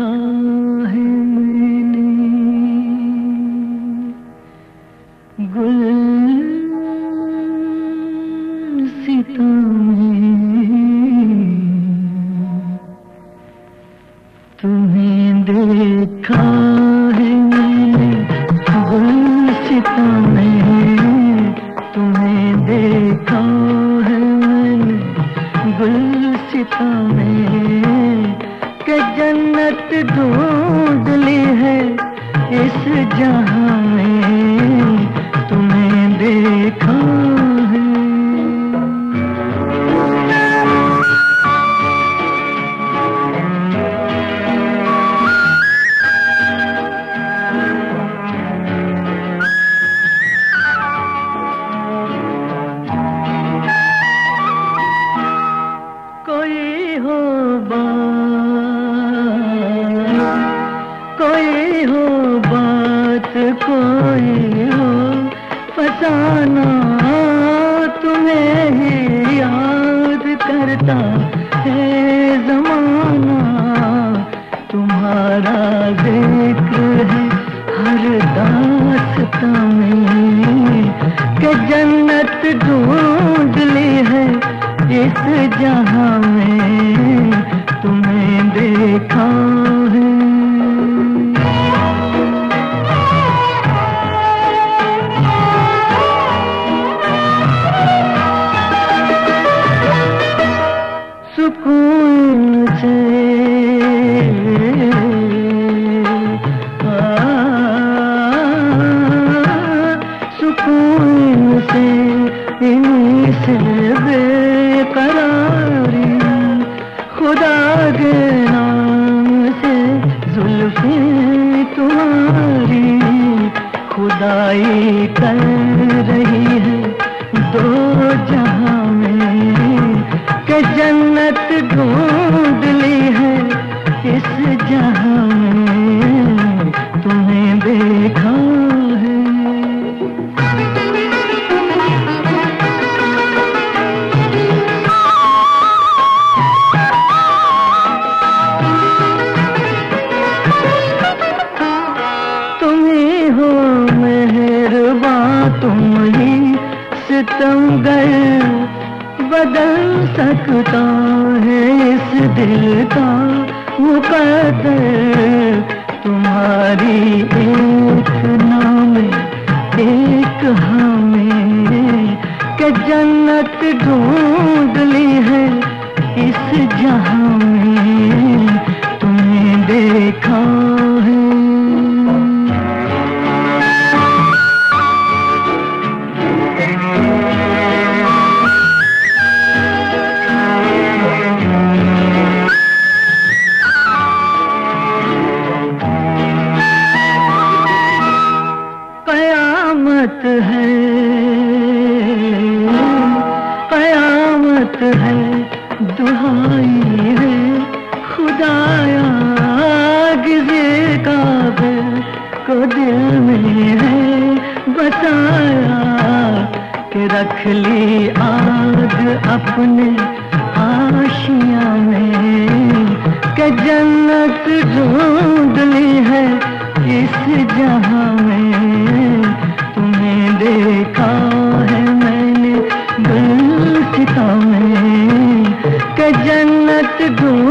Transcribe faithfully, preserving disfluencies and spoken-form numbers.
देखा है मैंने गुलसिता में, तुम्हें देखा है मैंने गुलसिता में, तुम्हें देखा है मैंने गुलसिता में, कि जन्नत ढूंढ ली है इस जहां में, तुम्हें देखा है। कोई हो बात, कोई हो बात, कोई हो फसाना, तुम्हें ही याद करता है ज़माना, तुम्हारा जिक्र है हर दास्तां में, कि जन्नत ढूंढ ली है इस जहां में, तुम्हें देखा है। सुकून से आ, सुकून से इन्हीं से बेकरारी, खुदा के नाम से जुल्फे तुम्हारी खुदाई कर रही है दो जहां में, कि जन्नत ढूंढ ली है इस जहां में, तुम्हें देखा है। तुम्हें हो मेहरबां, तुम ही सितमगर, बदल सकता है इस दिल का मुकद्दर, तुम्हारी एक नाम एक हाँ में, कि जन्नत ढूंढ ली है इस जहां में, तुम्हें देखा है। कयामत है, कयामत है, दुहाई है खुदाया, गिज़े काबिल को दिल में है बसाया, कि रख ली आग अपने आशिया में, कि जन्नत ढूंढ ली है इस जहां में, तुम्हें देखा है मैंने गुलसिता में, कि जन्नत ढूंढ